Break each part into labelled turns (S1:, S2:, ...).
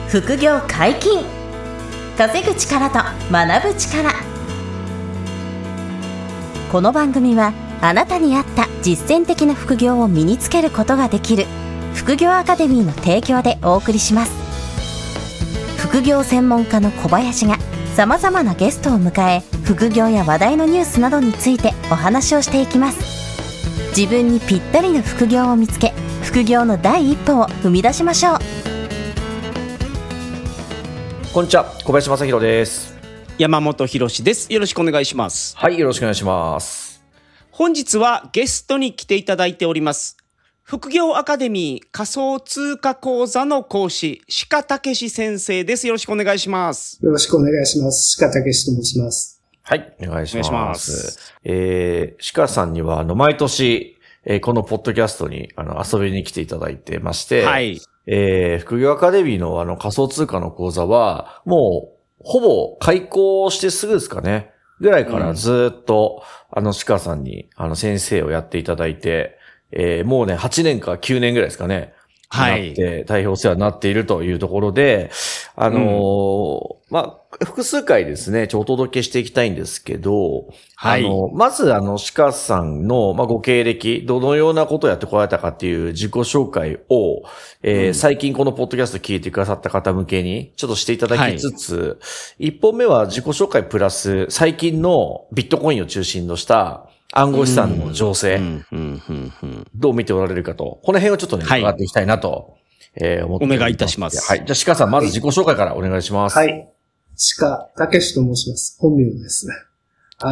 S1: 副業解禁。稼ぐ力と学ぶ力。この番組はあなたに合った実践的な副業を身につけることができる副業アカデミーの提供でお送りします。副業専門家の小林がさまざまなゲストを迎え、副業や話題のニュースなどについてお話をしていきます。自分にぴったりの副業を見つけ、副業の第一歩を踏み出しましょう。
S2: こんにちは、小林正弘です。
S3: 山本博です。よろしくお願いします。
S2: はい、よろしくお願いします。
S3: 本日はゲストに来ていただいております。副業アカデミー仮想通貨講座の講師、鹿武先生です。よろしくお願いします。
S4: よろしくお願いします。鹿武と申します。
S2: はい、お願いします。鹿さんには毎年、このポッドキャストに遊びに来ていただいてまして、
S3: はい。
S2: 副業アカデミーの仮想通貨の講座は、もう、ほぼ開講してすぐですかね。ぐらいからずっと、鹿さんに、先生をやっていただいて、もうね、8年か9年ぐらいですかね。
S3: はい。
S2: なって、大変お世話になっているというところで、複数回ですね、お届けしていきたいんですけど、
S3: はい。
S2: まず鹿さんの、ご経歴、どのようなことをやってこられたかっていう自己紹介を、最近このポッドキャスト聞いてくださった方向けに、ちょっとしていただきつつ、1本目は自己紹介プラス、最近のビットコインを中心とした、暗号資産の情勢、どう見ておられるかと、この辺をちょっとね、伺っていきたいなと、思っております。
S3: お願いいたします。
S2: はい。じゃあ、鹿さん、まず自己紹介からお願いします。
S4: はい。鹿武と申します。本名です。今、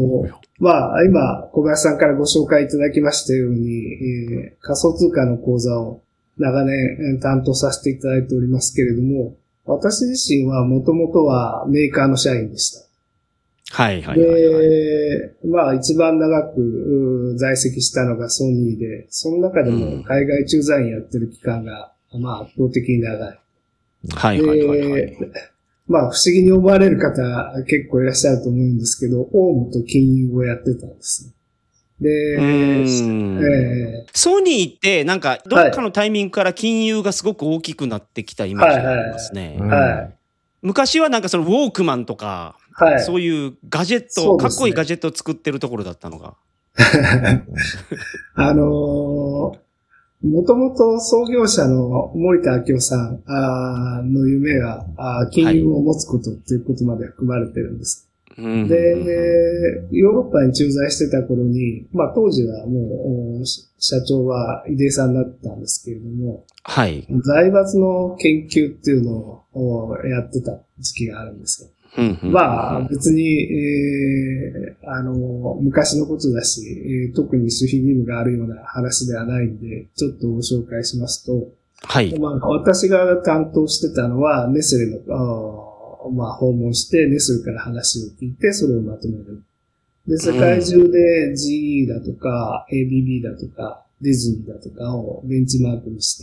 S4: 小林さんからご紹介いただきましたように、仮想通貨の講座を長年担当させていただいておりますけれども、私自身はもともとはメーカーの社員でした。
S3: はいはいはい、
S4: はい。一番長く在籍したのがソニーで、その中でも海外駐在員やってる期間が、圧倒的に長い。
S3: はいはいはいはい。
S4: 不思議に思われる方結構いらっしゃると思うんですけど、オウムと金融をやってたんですね。で、
S3: ソニーってなんかどっかのタイミングから金融がすごく大きくなってきたイメージがありますね。昔はなんかそのウォークマンとか、はい、そういうガジェット、かっこいいガジェットを作ってるところだったのが。
S4: もともと創業者の森田明夫さんの夢が金融を持つことっていうことまで含まれてるんです。で、ヨーロッパに駐在してた頃に、当時はもう社長は出井さんだったんですけれども、
S3: はい。
S4: 財閥の研究っていうのをやってた時期があるんですよ。別に、昔のことだし、特に守秘義務があるような話ではないんで、ちょっとご紹介しますと、
S3: はい。
S4: 私が担当してたのは、ネスレの、訪問して、ネスレから話を聞いて、それをまとめる。で、世界中で GE だとか、ABB だとか、ディズニーだとかをベンチマークにして、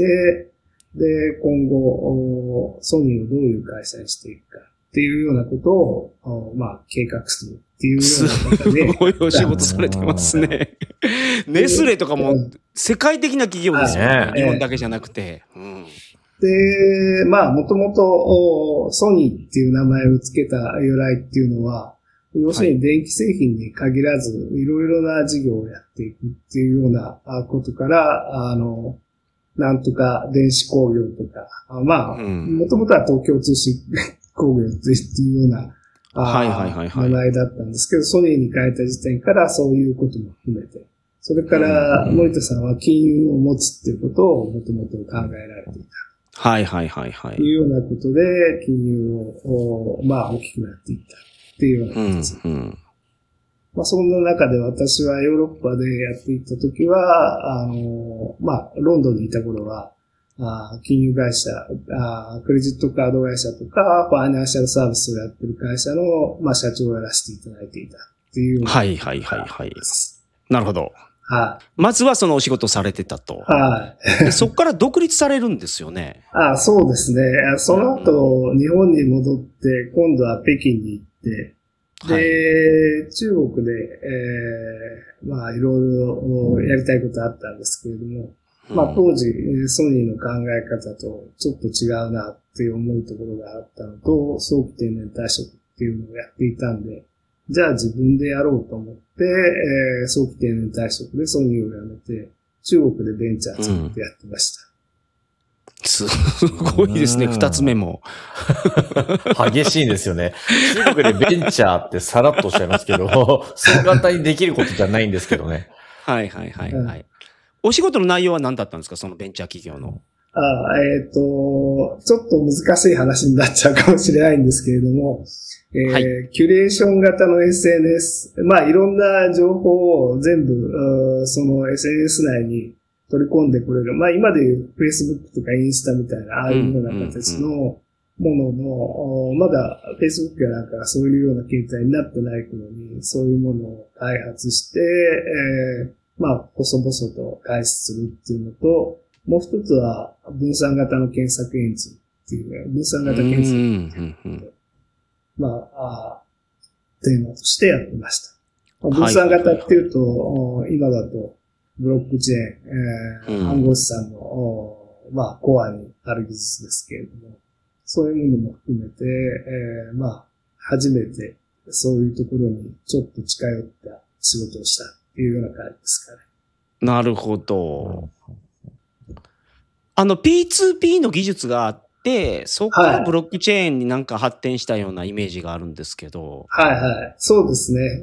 S4: で、今後、ソニーをどういう会社にしていくか。っていうようなことを、計画するっていうような中で。
S3: すごいお仕事されてますね。ネスレとかも世界的な企業ですよね。日本だけじゃなくて。
S4: で、もともとソニーっていう名前を付けた由来っていうのは、要するに電気製品に限らず、いろいろな事業をやっていくっていうようなことから、なんとか電子工業とか、もともとは東京通信工業っていうような名前だったんですけど、ソニーに変えた時点からそういうことも含めて、それから森田さんは金融を持つっていうことをもともと考えられていた。
S3: はいはいはいはい。
S4: というようなことで、金融を、大きくなっていったっていうような形。そんな中で私はヨーロッパでやっていたときは、ロンドンにいた頃は、金融会社、クレジットカード会社とか、ファイナンシャルサービスをやってる会社の、社長をやらせていただいていたっていう。
S3: はいはいはいはい。なるほど。
S4: はい。
S3: まずはそのお仕事されてたと。
S4: はい。
S3: そこから独立されるんですよね。
S4: そうですね。その後、日本に戻って、今度は北京に行って、で、中国で、いろいろやりたいことあったんですけれども、 まあ当時、ソニーの考え方とちょっと違うなって思うところがあったのと、早期定年退職っていうのをやっていたんで、じゃあ自分でやろうと思って、早期定年退職でソニーを辞めて、中国でベンチャー作ってやってました。
S3: すごいですね、二つ目も。
S2: 激しいんですよね。中国でベンチャーってさらっとおっしゃいますけど、そう簡単にできることじゃないんですけどね。
S3: はいはいはいはい。お仕事の内容は何だったんですか、そのベンチャー企業の。
S4: ちょっと難しい話になっちゃうかもしれないんですけれども、はい、キュレーション型の SNS、まあいろんな情報を全部、その SNS 内に取り込んでくれる。まあ今でいう Facebook とかインスタみたいな、ああいうような形のものの、まだ Facebook やなんかそういうような形態になってない頃に、そういうものを開発して、まあ細々と開始するっていうのと、もう一つは分散型の検索エンジンっていう、分散型検索。まあ、テーマとしてやってました。分散型っていうと、今だと、ブロックチェーン、暗号資産の、まあ、コアにある技術ですけれども、そういうものも含めて、まあ、初めてそういうところにちょっと近寄った仕事をしたっていうような感じですかね。
S3: なるほど。P2P の技術があって、そこからブロックチェーンになんか発展したようなイメージがあるんですけど。
S4: はいはい。そうですね。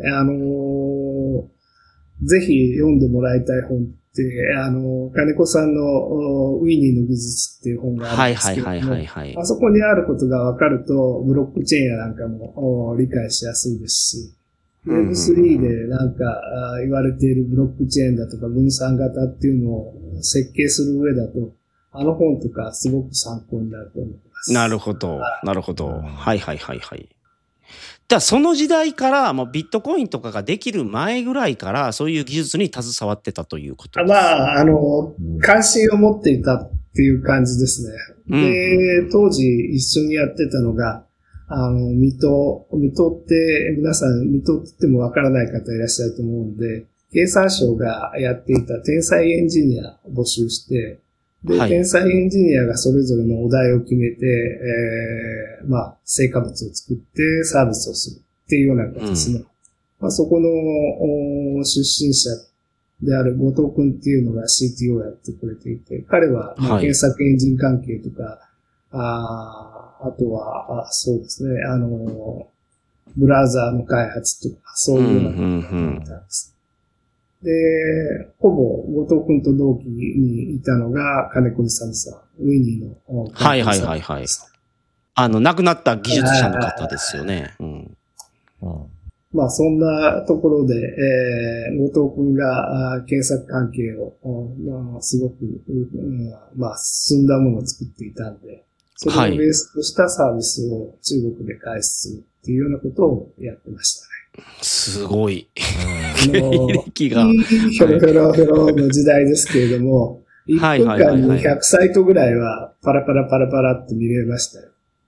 S4: ぜひ読んでもらいたい本って、金子さんのウィニーの技術っていう本があるんですけども、あそこにあることが分かると、ブロックチェーンやなんかも理解しやすいですし、Web3 でなんか言われているブロックチェーンだとか分散型っていうのを設計する上だと、本とかすごく参考になると思います。
S3: なるほど。なるほど。はいはいはいはい。じゃあその時代からもうビットコインとかができる前ぐらいからそういう技術に携わってたということですか？
S4: まあ、関心を持っていたっていう感じですね。で、当時一緒にやってたのが、水戸って皆さん水戸って言ってもわからない方いらっしゃると思うんで、経産省がやっていた天才エンジニアを募集して、で、天才エンジニアがそれぞれのお題を決めて、まあ、成果物を作ってサービスをするっていうような形の、まあ、そこの出身者である後藤くんっていうのが CTO をやってくれていて、彼は、まあ、検索エンジン関係とか、あとは、そうですね、ブラウザーの開発とか、そういうようなことがあったんです。で、ほぼ、後藤くんと同期にいたのが、金子勇さん、ウィニーの。
S3: はいはいはいはい。亡くなった技術者の方ですよね。
S4: まあ、そんなところで、後藤くんが検索関係を、すごく、まあ、進んだものを作っていたんで、それをベースとしたサービスを中国で開始するっていうようなことをやってましたね。
S3: すごい。
S4: 経歴が。ひょろひょろひょろの時代ですけれども、1分間に100サイトぐらいはパラパラパラパラって見れましたよ。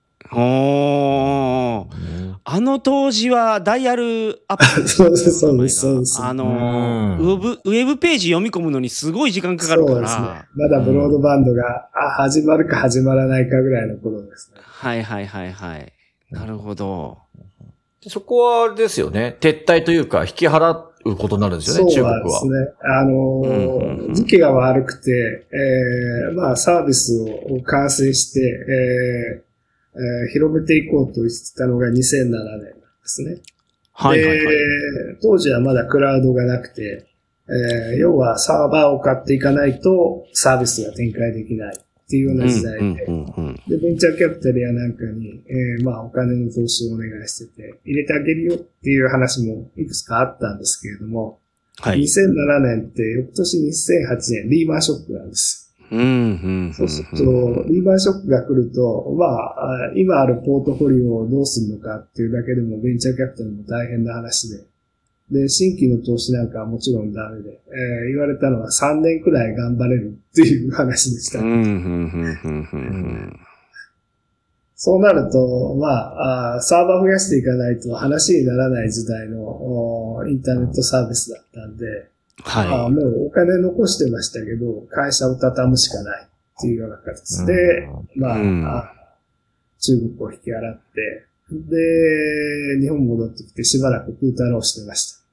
S3: 当時はダイヤルアップ。
S4: そうです、そうです、そうです。
S3: ウェブページ読み込むのにすごい時間かかるから。そうですね。
S4: まだブロードバンドが、始まるか始まらないかぐらいの頃ですね。
S3: はいはいはいはい。なるほど。
S2: そこはですよね。撤退というか、引き払うことになるんですよね、中国は。
S4: そうですね。時期が悪くて、まあ、サービスを完成して、広めていこうと言ってたのが2007年なんですね。
S3: はいはいはい。
S4: 当時はまだクラウドがなくて、要はサーバーを買っていかないとサービスが展開できないっていうような時代で、ベンチャーキャピタルやなんかに、まあお金の投資をお願いしてて、入れてあげるよっていう話もいくつかあったんですけれども、はい、2007年って翌年2008年リーマンショックなんです。そうすると、リーマンショックが来ると、まあ、今あるポートフォリオをどうするのかっていうだけでもベンチャーキャピタルも大変な話で、で、新規の投資なんかはもちろんダメで、言われたのは3年くらい頑張れるっていう話でした。そうなると、まあ、サーバー増やしていかないと話にならない時代のインターネットサービスだったんで、
S3: はい。
S4: もうお金残してましたけど、会社を畳むしかないっていうような形で、中国を引き払って、で、日本戻ってきてしばらくプータローしてました。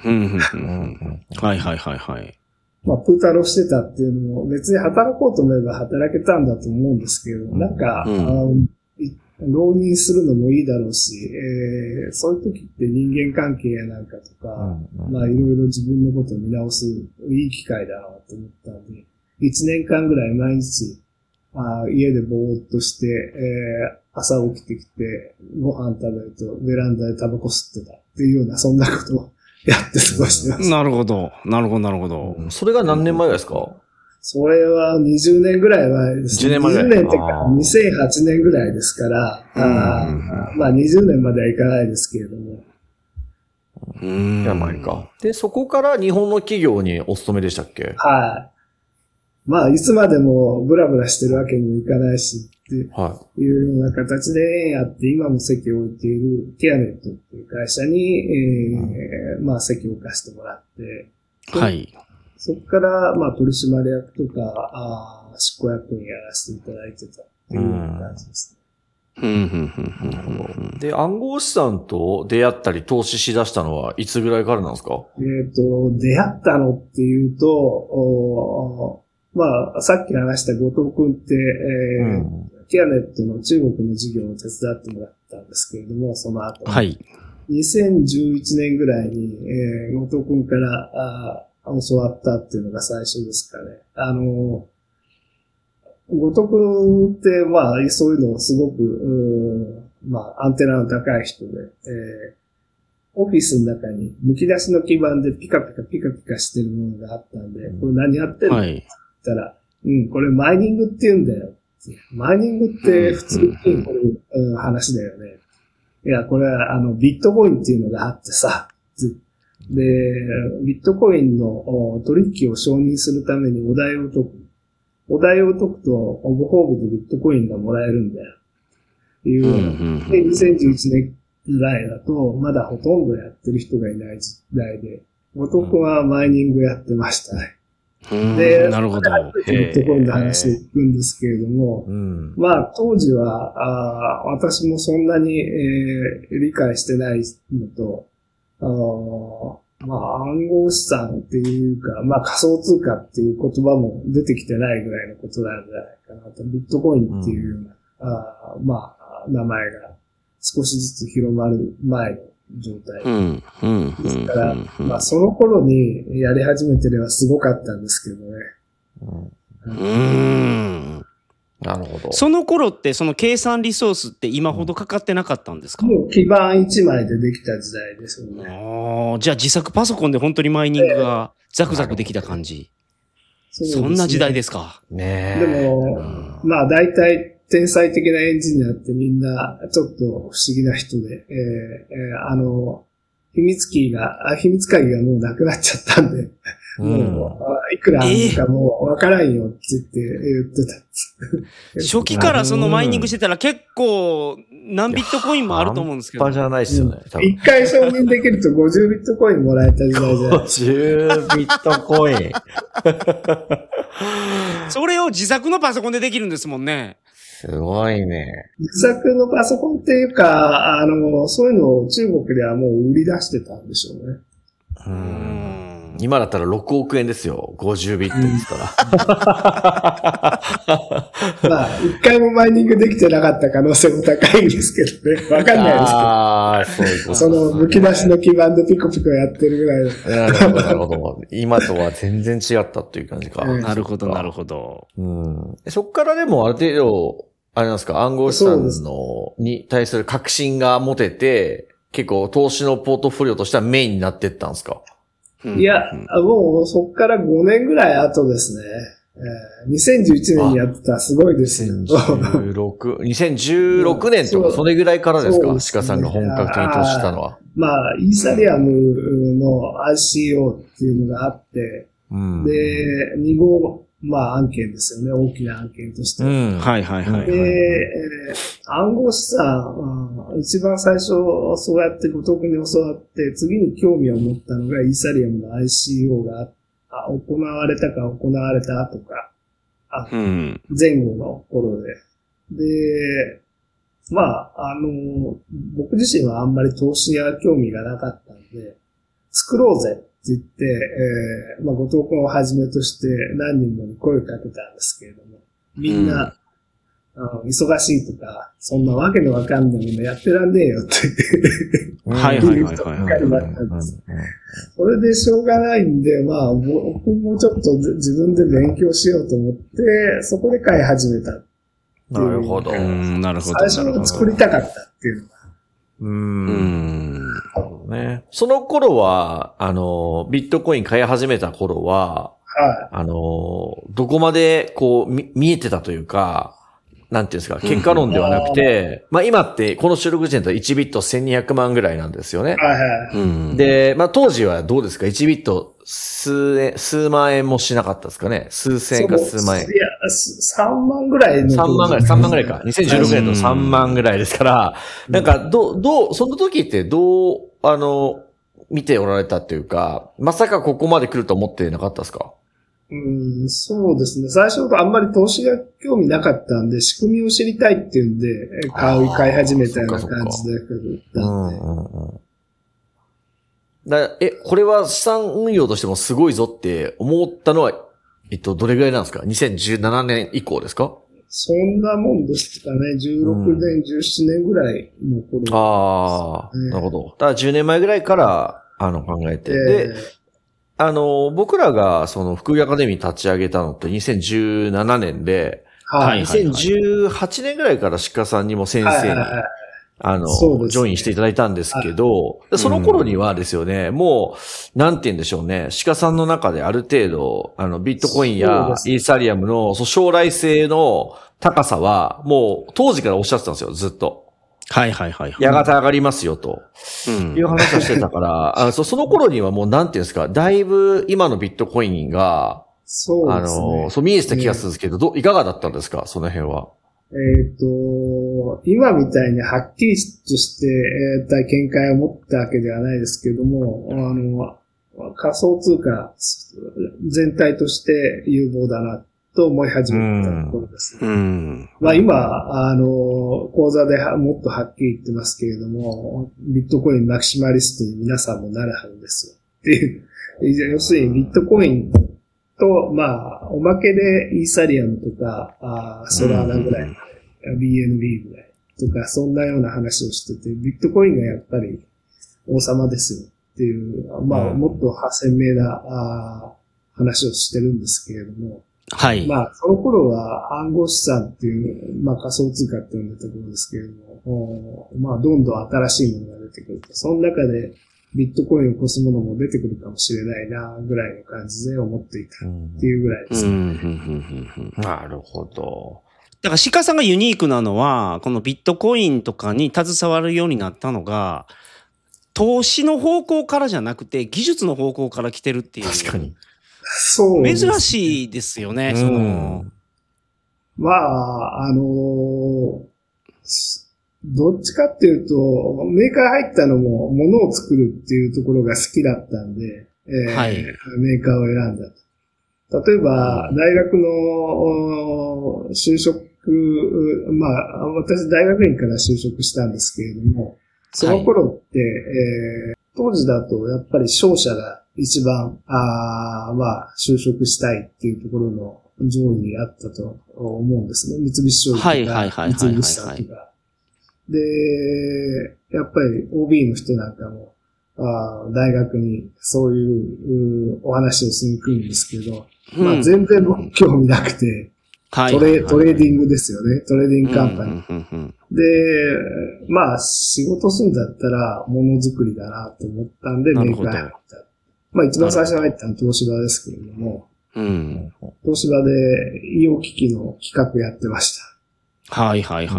S3: はいはいはいはい。
S4: プータローしてたっていうのも別に働こうと思えば働けたんだと思うんですけど、なんか、浪人するのもいいだろうし、そういう時って人間関係やなんかとか、いろいろ自分のことを見直すいい機会だなと思ったんで、1年間ぐらい毎日、家でぼーっとして、朝起きてきて、ご飯食べるとベランダでタバコ吸ってたっていうような、そんなことをやって過ごしてます。
S3: なるほど。なるほど、なるほど。
S2: それが何年前ですか？
S4: それは20年ぐらい前ですね。
S2: 10年前ぐらい。
S4: 20年ってか2008年ぐらいですから、20年まではいかないですけれども。
S2: 前か。で、そこから日本の企業にお勤めでしたっけ？
S4: はい。いつまでもブラブラしてるわけにもいかないし、っていうような形でやって、今も席を置いているティアネットっていう会社に、席を置かせてもらって、
S3: はい。
S4: そこから、取締役とか、執行役員やらせていただいてたっていう感じです
S2: ね。で、暗号資産と出会ったり投資しだしたのはいつぐらいからなんですか？
S4: 出会ったのっていうと、さっき話した後藤くんって、ティアネットの中国の事業を手伝ってもらったんですけれども、その後。
S3: はい。
S4: 2011年ぐらいに、後藤くんから教わったっていうのが最初ですかね。後藤くんって、そういうのをすごく、アンテナの高い人で、オフィスの中に剥き出しの基板でピカピカしてるものがあったんで、これ何やってるのって言ったら、これマイニングって言うんだよ。マイニングって普通にこれ、話だよね。いや、これはビットコインっていうのがあってさ、で、ビットコインの取引を承認するためにお題を解く。お題を解くと、ご褒美でビットコインがもらえるんだよ。いうで、2011年ぐらいだと、まだほとんどやってる人がいない時代で、後藤くんはマイニングやってましたね。で、
S3: なるほど。
S4: ビットコインの話を聞くんですけれども、当時は、私もそんなに、理解してないのと、暗号資産っていうか、仮想通貨っていう言葉も出てきてないぐらいのことなんじゃないかなと。ビットコインっていうような、名前が少しずつ広まる前の状態。ですから、その頃にやり始めてればすごかったんですけどね。
S2: なるほど。
S3: その頃ってその計算リソースって今ほどかかってなかったんですか？
S4: もう基板1枚でできた時代ですよね。
S3: じゃあ自作パソコンで本当にマイニングがザクザクできた感じ。そんな時代ですか。
S2: ね
S4: でも、大体天才的なエンジニアってみんなちょっと不思議な人で、秘密鍵がもうなくなっちゃったんで、もういくらあるのかもうわからんよって言ってた。
S3: 初期からそのマイニングしてたら結構何ビットコインもあると思うんですけど。
S2: 半端じゃないですよね。
S4: 一回承認できると50ビットコインもらえた時代じゃない。
S2: 50ビットコイン。
S3: それを自作のパソコンでできるんですもんね。
S2: すごいね。
S4: 自作のパソコンっていうか、そういうのを中国ではもう売り出してたんでしょうね。
S2: 今だったら6億円ですよ。50ビットですから。
S4: 一回もマイニングできてなかった可能性も高いんですけどね。わかんないですけど。そういうこと。その剥き出しの基板でピコピコやってるぐらい。
S2: なるほど。今とは全然違ったっていう感じか。
S3: なるほど、なるほど。
S2: そっからでもある程度、あれなんですか、暗号資産に対する確信が持てて、結構投資のポートフォリオとしてはメインになっていったんですか？
S4: いや、もうそっから5年ぐらい後ですね。2011年にやってたすごいですよ。
S2: 2016年とかそれぐらいからですか？鹿さんが本格的に投資したのは。
S4: イーサリアムの ICO っていうのがあって、で、2号案件ですよね。大きな案件としては。
S3: はいはいはい。
S4: で、暗号資産、一番最初、そうやってご特に教わって、次に興味を持ったのが、イーサリアムの ICO が行われたか行われた後か、前後の頃で。で、僕自身はあんまり投資や興味がなかったんで、作ろうぜって言って、後藤君をはじめとして何人もに声をかけたんですけれども、みんな、忙しいとか、そんなわけのわかんないものやってらんねえよって言って、
S3: はいはいはい
S4: それでしょうがないんで、僕もちょっと自分で勉強しようと思って、そこで買い始めた。
S2: なるほど。
S3: なるほど。
S4: 最初に作りたかったっていうのが。
S2: ね。その頃は、ビットコイン買い始めた頃は、どこまで見えてたというか、なんていうんですか、結果論ではなくて、今ってこの収録時点で1ビット1200万ぐらいなんですよね。で、当時はどうですか ?1 ビット数万円もしなかったですかね数千か数万円。いや、
S4: 3万ぐらいの。
S2: 3万ぐらいか。2016年の3万ぐらいですから、なんか、その時って見ておられたっていうか、まさかここまで来ると思ってなかったですか？
S4: そうですね。最初あんまり投資が興味なかったんで、仕組みを知りたいっていうんで、買い始めたような感じで
S2: これは資産運用としてもすごいぞって思ったのは、どれぐらいなんですか ?2017 年以降ですか？
S4: そんなもんですかね。16年、17年ぐらいの頃、
S2: なるほど。だから10年前ぐらいから、考えて。で、僕らが、副業アカデミー立ち上げたのって2017年で、2018年ぐらいから鹿さんにも先生に、ジョインしていただいたんですけど、その頃にはですよね、もう、なんて言うんでしょうね、鹿さんの中である程度、ビットコインやイーサリアムの将来性の高さは、もう当時からおっしゃってたんですよ、ずっと。やがて上がりますよ、と。いう話をしてたから、その頃にはもうなんていうんですか、だいぶ今のビットコインが、そう見えてた気がするんですけど、いかがだったんですか、その辺は。
S4: 今みたいにはっきりとして、見解を持ったわけではないですけども、仮想通貨全体として有望だなと思い始めたところですね。今、講座でもっとはっきり言ってますけれども、ビットコインマキシマリストに皆さんもなるはずですよ。っていう、要するにビットコインと、おまけでイーサリアムとか、ソラーナぐらい、BNB ぐらいとか、そんなような話をしてて、ビットコインがやっぱり王様ですよっていう、もっと鮮明な話をしてるんですけれども、その頃は暗号資産っていう、仮想通貨って呼んでた頃ですけれども、どんどん新しいものが出てくると。その中でビットコインを越すものも出てくるかもしれないな、ぐらいの感じで思っていたっていうぐらいですね。
S2: なるほど。
S3: だから鹿さんがユニークなのは、このビットコインとかに携わるようになったのが、投資の方向からじゃなくて、技術の方向から来てるっていう。
S2: 確かに。
S4: そうですね。
S3: 珍しいですよね、
S4: どっちかっていうと、メーカー入ったのも物を作るっていうところが好きだったんで、メーカーを選んだと。例えば、大学の就職、私大学院から就職したんですけれども、その頃って、当時だとやっぱり商社が一番、就職したいっていうところの上位にあったと思うんですね。三菱商事とか、三菱さんとか。で、やっぱり OB の人なんかも、大学にそういうお話をしに来るんですけど、全然僕興味なくて、トレーディングですよね。トレーディングカンパニー。で、仕事するんだったらものづくりだなと思ったんで、メーカーに入った。一番最初に入ったのは東芝ですけれども、東芝で医療機器の企画やってました。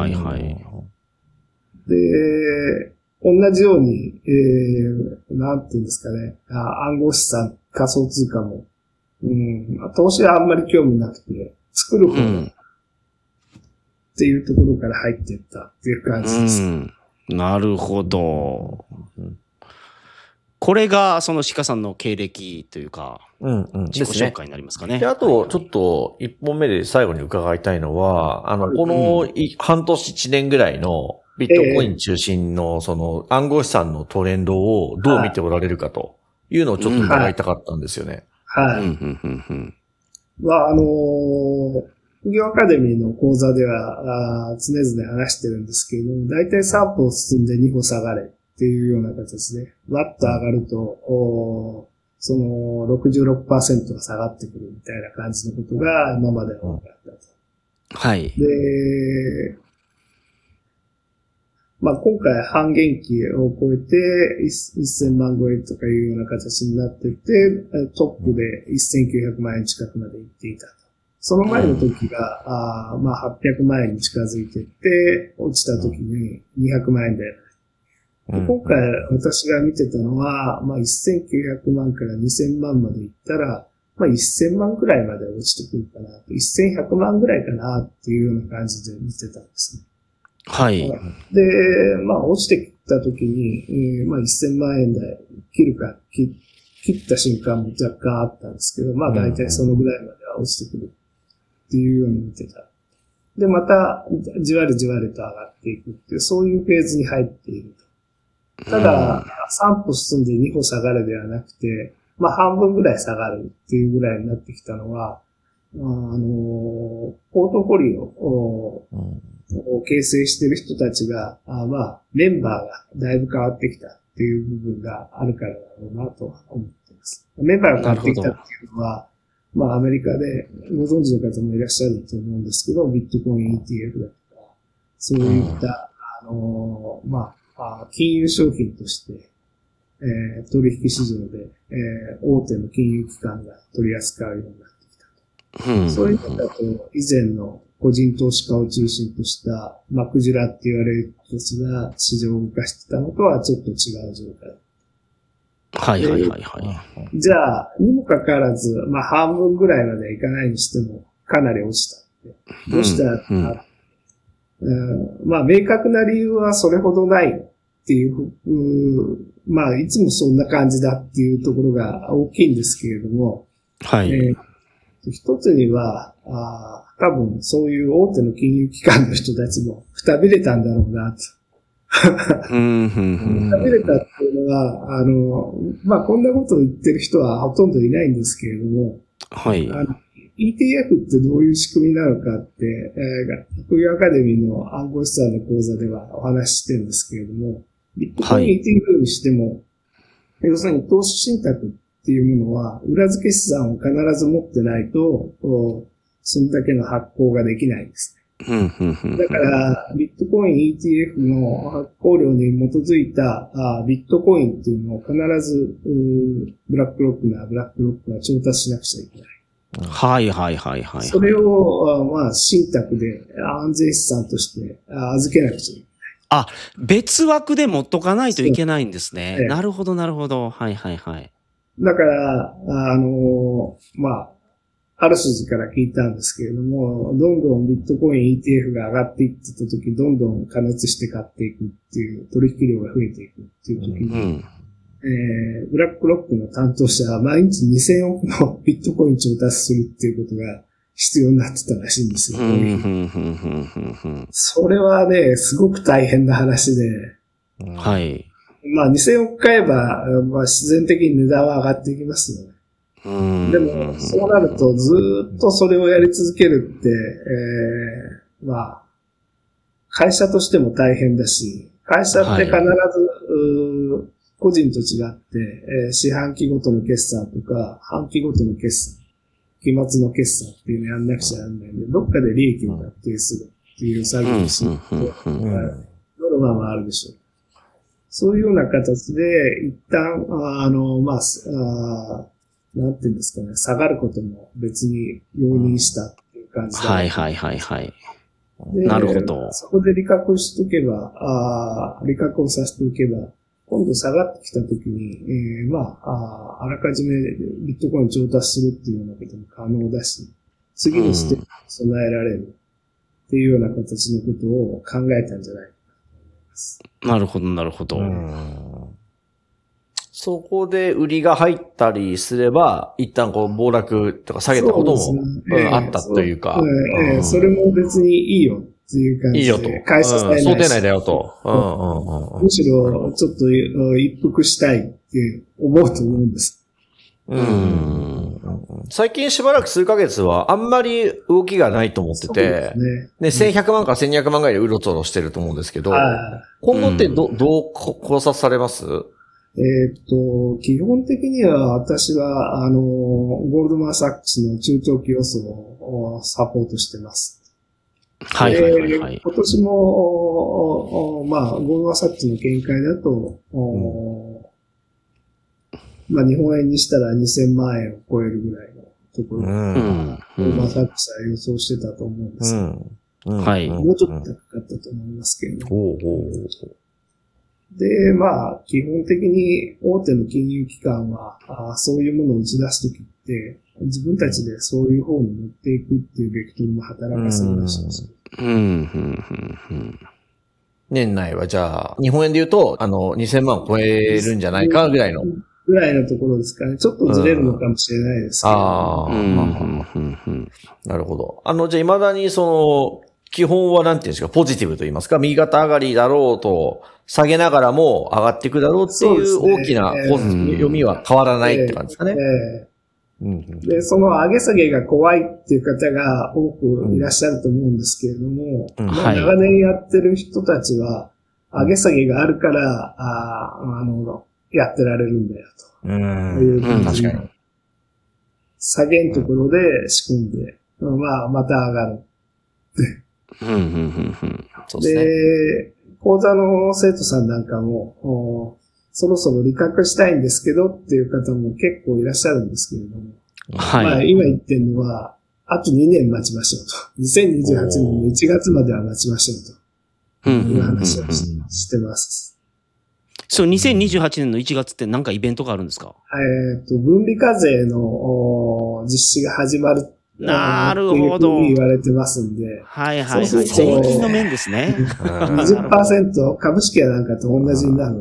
S4: で、同じように、なんていうんですかね、暗号資産、仮想通貨も、 投資はあんまり興味なくて、作る方っていうところから入っていったっていう感じです。
S3: なるほど。これがその鹿さんの経歴というか、自己紹介になりますかね。
S2: で、あと、ちょっと、一本目で最後に伺いたいのは、この半年1年ぐらいのビットコイン中心のその暗号資産のトレンドをどう見ておられるかというのをちょっと伺いたかったんですよね。
S4: はい。副業アカデミーの講座では常々話してるんですけれども、だいたい3歩進んで2歩下がれっていうような形で、ワッと上がると、その 66% が下がってくるみたいな感じのことが今まで多かったと。
S3: はい。
S4: で、今回半減期を超えて1000万超えとかいうような形になってて、トップで1900万円近くまで行っていたと。その前の時が、800万円に近づいていって、落ちた時に200万円で、今回私が見てたのは、1900万から2000万までいったら、1000万くらいまで落ちてくるかなと、1100万ぐらいかなっていうような感じで見てたんですね。
S3: はい。
S4: で、落ちてきた時に、1000万円台切るか、切った瞬間も若干あったんですけど、大体そのぐらいまでは落ちてくるっていうように見てた。で、また、じわりじわりと上がっていくっていう、そういうフェーズに入っていると。ただ、3歩進んで2歩下がるではなくて、半分ぐらい下がるっていうぐらいになってきたのは、ポートフォリオを形成している人たちが、メンバーがだいぶ変わってきたっていう部分があるからだろうなとは思っています。メンバーが変わってきたっていうのは、アメリカでご存知の方もいらっしゃると思うんですけど、ビットコイン ETF だとか、そういった、金融商品として、取引市場で、大手の金融機関が取り扱うようになってきたと。そういうのだと、以前の個人投資家を中心とした、クジラって言われる人たちが市場を動かしてたのとはちょっと違う状態。
S3: はいはいはいはい。
S4: じゃあ、にもかかわらず、半分ぐらいまではいかないにしても、かなり落ちたって。どうしたら、明確な理由はそれほどないっていう、いつもそんな感じだっていうところが大きいんですけれども、
S3: はい。
S4: 一つには、多分そういう大手の金融機関の人たちもくたびれたんだろうなと。くたびれたっていうのは、こんなことを言ってる人はほとんどいないんですけれども、
S3: はい。
S4: ETF ってどういう仕組みなのかって、副業アカデミーの暗号資産の講座ではお話ししてるんですけれども、ビットコイン ETF にしても、要するに投資信託っていうものは、裏付け資産を必ず持ってないと、そのだけの発行ができないんですね。だから、ビットコイン ETF の発行量に基づいたビットコインっていうのを必ずブラックロックが調達しなくちゃいけない。
S3: はいはいはいはい。
S4: それを、信託で安全資産として預けなくちゃいけない。
S3: あ、別枠で持っとかないといけないんですね。なるほどなるほど。はいはいはい。
S4: だから、ある筋から聞いたんですけれども、どんどんビットコイン ETF が上がっていってた時、どんどん加熱して買っていくっていう取引量が増えていくっていう時に、ブラックロックの担当者は毎日2000億のビットコイン調達するっていうことが必要になってたらしいんですよ。それはね、すごく大変な話で、
S3: はい。
S4: 2000億買えば、自然的に値段は上がっていきますよね。でも、そうなるとずーっとそれをやり続けるって、会社としても大変だし、会社って必ず、個人と違って、四半期ごとの決算とか、半期ごとの決算、期末の決算っていうのやんなくちゃなんないんで、どっかで利益を確定するっていう作業をすると、ノルマもあるでしょう。そういうような形で、一旦、なんていうんですかね、下がることも別に容認したっていう感じで。
S3: はいはいはいはい。なるほど。
S4: そこで利確しとけば、利確をさせておけば、 今度下がってきたときに、あらかじめビットコイン調達するっていうようなことも可能だし、次のステップに備えられるっていうような形のことを考えたんじゃないかと思います。
S3: なるほど、なるほど。
S2: そこで売りが入ったりすれば、一旦こう暴落とか下げたことも、あったというか。
S4: それも別にいいよっていう感じで。
S2: いいよと。
S4: 会社さえないし。
S2: 想定内だよと。
S4: むしろちょっと一服したいって思うと思うんです。
S2: 最近しばらく数ヶ月はあんまり動きがないと思ってて、ね、1100万から1200万ぐらいでうろちょろしてると思うんですけど、今後ってどう考察されます？
S4: 基本的には私は、ゴールドマンサックスの中長期予想をサポートしてます。今年も、ゴールドマンサックスの見解だと、日本円にしたら2000万円を超えるぐらいのところ、ゴールドマンサックスは予想してたと思うんですけど、もうちょっと高かったと思いますけど、で、基本的に大手の金融機関は、そういうものを打ち出すときって、自分たちでそういう方に持っていくっていうベクトルも働かせるらしいです。
S2: 年内はじゃあ、日本円で言うと、2000万を超えるんじゃないかぐらいの。
S4: ぐらいのところですかね。ちょっとずれるのかもしれないですけど。
S2: なるほど。じゃあ未だに基本はなんていうんですか、ポジティブと言いますか、右肩上がりだろうと、下げながらも上がっていくだろうっていう大きな読みは変わらないって感じですかね。
S4: で、その上げ下げが怖いっていう方が多くいらっしゃると思うんですけれども、長年やってる人たちは、上げ下げがあるから、やってられるんだよと。
S2: 確かに。
S4: 下げんところで仕込んで、また上がる。で、講座の生徒さんなんかも、そろそろ理覚したいんですけどっていう方も結構いらっしゃるんですけれども、今言ってるのは、あと2年待ちましょうと。2028年の1月までは待ちましょうと。いう話をしてます。
S3: そう、2028年の1月って何かイベントがあるんですか？
S4: 分離課税の実施が始まる。
S3: なるほど。
S4: 言われてますんで。
S3: 税金の面ですね。
S4: 20% 株式やなんかと同じになる。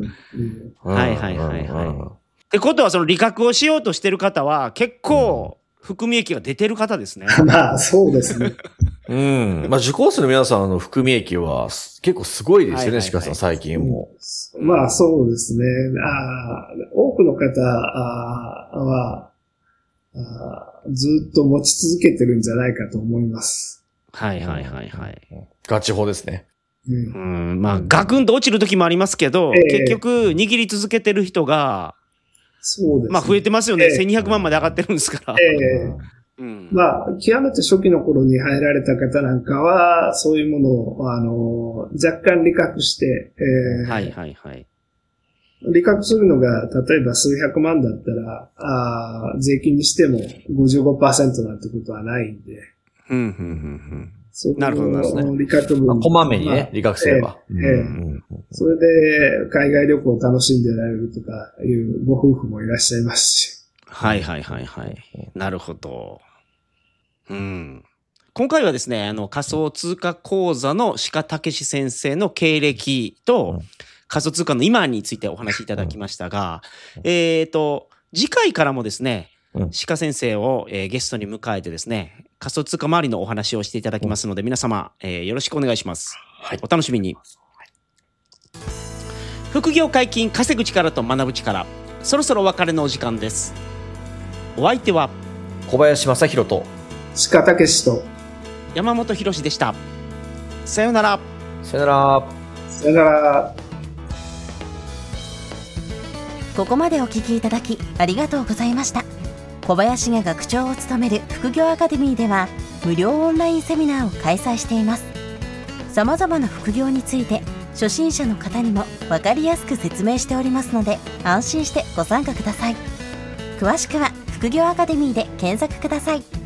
S3: ってことは、その利確をしようとしてる方は、結構、含み益が出てる方ですね。
S4: そうですね。
S2: 受講生の皆さんの含み益は結構すごいですよね、しかし最近も。
S4: そうですね。多くの方は、ずっと持ち続けてるんじゃないかと思います。
S2: ガチ法ですね。
S3: ガクンと落ちる時もありますけど、結局握り続けてる人が、
S4: そうですね。
S3: 増えてますよね。1200万まで上がってるんですから。
S4: 極めて初期の頃に入られた方なんかは、そういうものを、若干利確して、利確するのが、例えば数百万だったら、税金にしても 55% なんてことはないんで。
S3: なるほどですね。
S4: 利確分。
S2: こまめにね、利確すれば。
S4: それで、海外旅行を楽しんでられるとかいうご夫婦もいらっしゃいますし。
S3: なるほど。今回はですね、仮想通貨講座の鹿武史先生の経歴と、仮想通貨の今についてお話しいただきましたが、次回からもですね、鹿先生を、ゲストに迎えてですね、仮想通貨周りのお話をしていただきますので、皆様、よろしくお願いします。お楽しみに。副業解禁、稼ぐ力と学ぶ力、そろそろお別れのお時間です。お相手は
S2: 小林正弘と
S4: 鹿武史と
S3: 山本博史でした。さようなら。
S4: さようなら。
S1: ここまでお聞きいただきありがとうございました。小林が学長を務める副業アカデミーでは無料オンラインセミナーを開催しています。さまざまな副業について初心者の方にも分かりやすく説明しておりますので、安心してご参加ください。詳しくは副業アカデミーで検索ください。